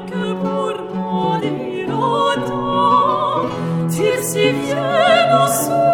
que pour mourir autant, s'ils si viennent au